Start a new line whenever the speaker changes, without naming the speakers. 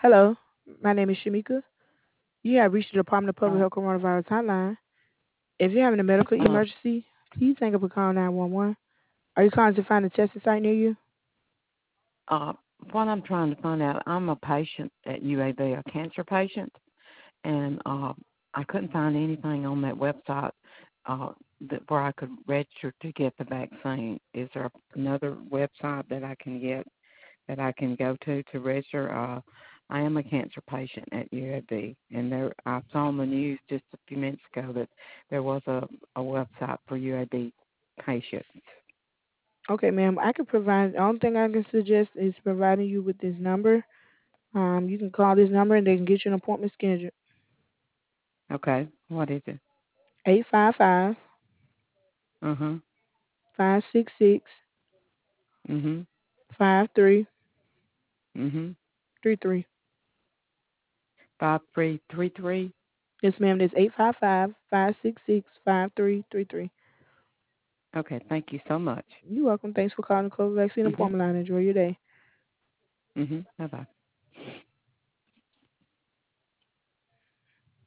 Hello, my name is Shamika. You have reached the Department of Public
Uh,
Health Coronavirus Hotline. If you're having a medical
uh,
emergency, please hang up and call 911. Are you calling to find a testing site near you?
uh, what I'm trying to find out, I'm a patient at UAB, a cancer patient, and I couldn't find anything on that website uh, where I could register to get the vaccine. Is there another website that I can get that I can go to register? I am a cancer patient at UAB, and I saw on the news just a few minutes ago that there was a website for UAB patients.
Okay, ma'am. I can provide. The only thing I can suggest is providing you with this number. You can call this number and they can get you an appointment scheduled.
Okay, what is it?
855
Uh-huh.
566
Mhm.
5333.
Mhm. 5333.
Yes, ma'am. That's 855 566 5333.
Okay, thank you so much.
You're welcome. Thanks for calling the COVID vaccine
Mhm.
appointment line. Enjoy your day.
Mhm. Bye bye.